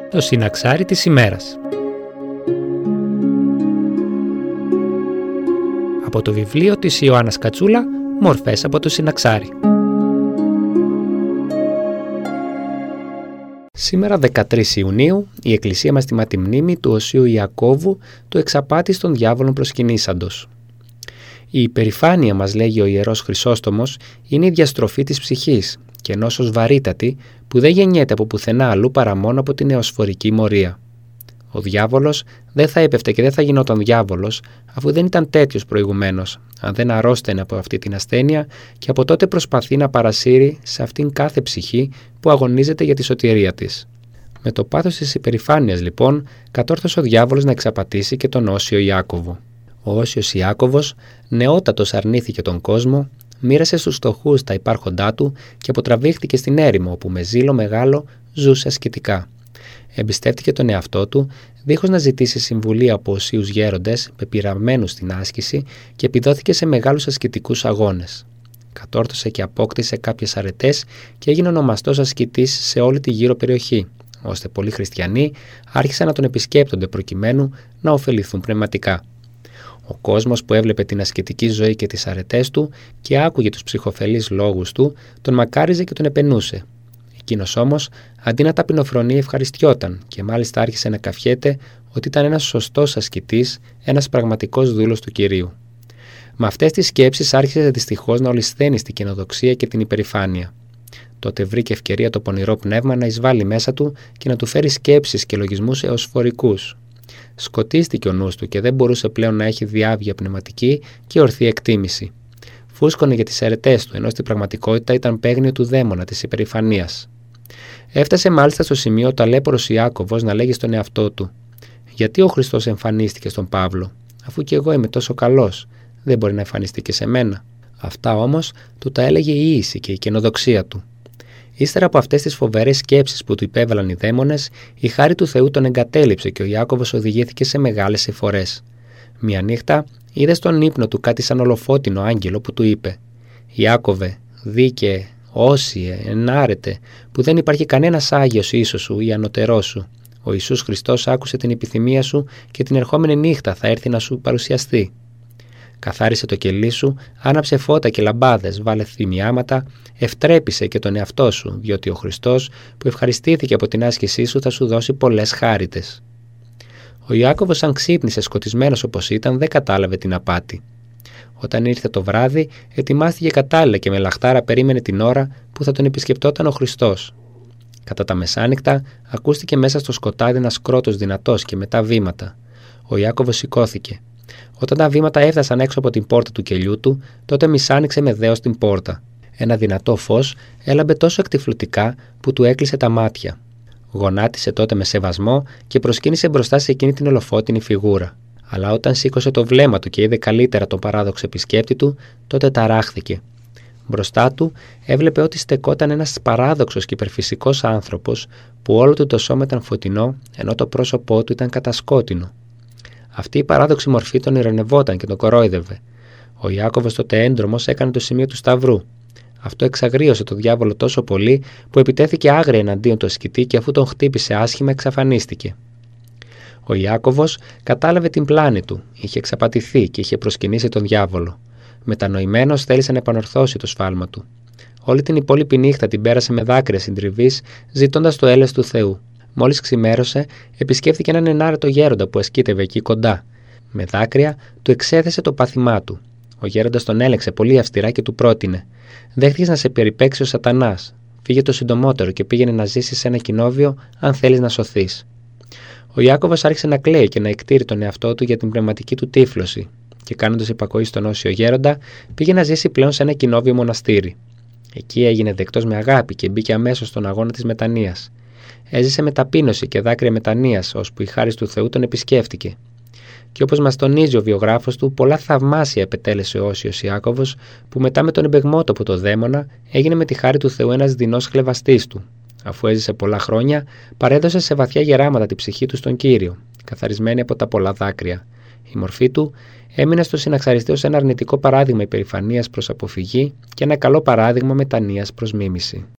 Το συναξάρι της ημέρας. Από το βιβλίο της Ιωάννας Κατσούλα, «Μορφές από το συναξάρι». Σήμερα 13 Ιουνίου η Εκκλησία μας τιμά τη μνήμη του Οσίου Ιακώβου, του εξαπάτης των διάβολων προσκυνήσαντος. Η υπερηφάνεια, μας λέγει ο Ιερός Χρυσόστομος, είναι η διαστροφή της ψυχής και νόσος βαρύτατη που δεν γεννιέται από πουθενά αλλού παρά μόνο από την αιωσφορική μορία. Ο διάβολος δεν θα έπεφτε και δεν θα γινόταν διάβολος αφού δεν ήταν τέτοιος προηγουμένως, αν δεν αρρώστενε από αυτή την ασθένεια και από τότε προσπαθεί να παρασύρει σε αυτήν κάθε ψυχή που αγωνίζεται για τη σωτηρία της. Με το πάθος της υπερηφάνειας λοιπόν κατόρθωσε ο διάβολος να εξαπατήσει και τον Όσιο Ιάκωβο. Ο Όσιος Ιάκωβος νεότατος αρνήθηκε τον κόσμο, μοίρασε στους φτωχούς τα υπάρχοντά του και αποτραβήχτηκε στην έρημο όπου με ζήλο μεγάλο ζούσε ασκητικά. Εμπιστεύτηκε τον εαυτό του, δίχως να ζητήσει συμβουλή από οσίους γέροντες, πεπειραμένους στην άσκηση και επιδόθηκε σε μεγάλους ασκητικούς αγώνες. Κατόρθωσε και απόκτησε κάποιες αρετές και έγινε ονομαστός ασκητής σε όλη τη γύρω περιοχή, ώστε πολλοί χριστιανοί άρχισαν να τον επισκέπτονται προκειμένου να ωφεληθούν πνευματικά. Ο κόσμος που έβλεπε την ασκητική ζωή και τις αρετές του και άκουγε τους ψυχοφελείς λόγους του, τον μακάριζε και τον επενούσε. Εκείνος όμως, αντί να ταπεινοφρονεί, ευχαριστιόταν και μάλιστα άρχισε να καφιέται ότι ήταν ένας σωστός ασκητής, ένας πραγματικός δούλος του Κυρίου. Με αυτές τις σκέψεις άρχισε δυστυχώς να ολισθαίνει στην κοινοδοξία και την υπερηφάνεια. Τότε βρήκε ευκαιρία το πονηρό πνεύμα να εισβάλλει μέσα του και να του φέρει σκέψεις και λογισμούς αιωσφορικούς. Σκοτίστηκε ο νους του και δεν μπορούσε πλέον να έχει διάβγεια πνευματική και ορθή εκτίμηση. Φούσκωνε για τις αιρετές του, ενώ στην πραγματικότητα ήταν παίγνιο του δαίμονα της υπερηφανίας. Έφτασε μάλιστα στο σημείο ο ταλέπορος Ιάκωβος να λέγει στον εαυτό του: «Γιατί ο Χριστός εμφανίστηκε στον Παύλο, αφού και εγώ είμαι τόσο καλός, δεν μπορεί να εμφανιστεί και σε μένα?» Αυτά όμως του τα έλεγε η ίηση και η καινοδοξία του. Ύστερα από αυτές τις φοβερές σκέψεις που του υπέβαλαν οι δαίμονες, η χάρη του Θεού τον εγκατέλειψε και ο Ιάκωβος οδηγήθηκε σε μεγάλες εφορές. Μια νύχτα είδε στον ύπνο του κάτι σαν ολοφώτινο άγγελο που του είπε: «Ιάκωβε, δίκαιε, όσιε, ενάρετε, που δεν υπάρχει κανένας Άγιος ίσως σου ή ανωτερός σου. Ο Ιησούς Χριστός άκουσε την επιθυμία σου και την ερχόμενη νύχτα θα έρθει να σου παρουσιαστεί. Καθάρισε το κελί σου, άναψε φώτα και λαμπάδες, βάλε θυμιάματα, ευτρέπησε και τον εαυτό σου, διότι ο Χριστός που ευχαριστήθηκε από την άσκησή σου θα σου δώσει πολλές χάριτες». Ο Ιάκωβος, αν ξύπνησε σκοτισμένος όπως ήταν, δεν κατάλαβε την απάτη. Όταν ήρθε το βράδυ, ετοιμάστηκε κατάλληλα και με λαχτάρα περίμενε την ώρα που θα τον επισκεπτόταν ο Χριστός. Κατά τα μεσάνυχτα, ακούστηκε μέσα στο σκοτάδι ένας κρότος δυνατός και μετά βήματα. Ο Ιάκωβος σηκώθηκε. Όταν τα βήματα έφτασαν έξω από την πόρτα του κελιού του, τότε μισάνοιξε με δέος την πόρτα. Ένα δυνατό φως έλαμπε τόσο εκτυφλωτικά που του έκλεισε τα μάτια. Γονάτισε τότε με σεβασμό και προσκύνησε μπροστά σε εκείνη την ολοφώτινη φιγούρα. Αλλά όταν σήκωσε το βλέμμα του και είδε καλύτερα τον παράδοξο επισκέπτη του, τότε ταράχθηκε. Μπροστά του έβλεπε ότι στεκόταν ένας παράδοξος και υπερφυσικός άνθρωπος που όλο του το σώμα ήταν φωτεινό, ενώ το πρόσωπό του ήταν κατασκότεινο. Αυτή η παράδοξη μορφή τον ειρωνευόταν και τον κορόιδευε. Ο Ιάκωβος τότε έντρομος έκανε το σημείο του σταυρού. Αυτό εξαγρίωσε το διάβολο τόσο πολύ που επιτέθηκε άγρια εναντίον του ασκητή και αφού τον χτύπησε άσχημα εξαφανίστηκε. Ο Ιάκωβος κατάλαβε την πλάνη του, είχε εξαπατηθεί και είχε προσκυνήσει τον διάβολο. Μετανοημένος θέλησε να επανορθώσει το σφάλμα του. Όλη την υπόλοιπη νύχτα την πέρασε με δάκρυα συντριβής, ζητώντας το έλεος του Θεού. Μόλις ξημέρωσε, επισκέφθηκε έναν ενάρετο γέροντα που ασκήτευε εκεί κοντά. Με δάκρυα του εξέθεσε το πάθημά του. Ο γέροντας τον έλεξε πολύ αυστηρά και του πρότεινε: «Δέχτηκες να σε περιπέξει ο Σατανάς. Φύγε το συντομότερο και πήγαινε να ζήσεις σε ένα κοινόβιο, αν θέλεις να σωθείς». Ο Ιάκωβος άρχισε να κλαίει και να εκτείρει τον εαυτό του για την πνευματική του τύφλωση, και κάνοντας υπακοή στον Όσιο Γέροντα, πήγε να ζήσει πλέον σε ένα κοινόβιο μοναστήρι. Εκεί έγινε δεκτός με αγάπη και μπήκε αμέσως στον αγώνα της μετανοίας. Έζησε με ταπείνωση και δάκρυα μετανοίας, ώσπου η χάρις του Θεού τον επισκέφτηκε. Και όπως μας τονίζει ο βιογράφος του, πολλά θαυμάσια επετέλεσε ο Όσιος Ιάκωβος, που μετά με τον εμπεγμότο από το δαίμονα έγινε με τη χάρη του Θεού ένας δεινός χλευαστής του. Αφού έζησε πολλά χρόνια, παρέδωσε σε βαθιά γεράματα τη ψυχή του στον Κύριο, καθαρισμένη από τα πολλά δάκρυα. Η μορφή του έμεινε στο συναξαριστή ως ένα αρνητικό παράδειγμα υπερηφανίας προς αποφυγή και ένα καλό παράδειγμα μετανοίας προς μίμηση.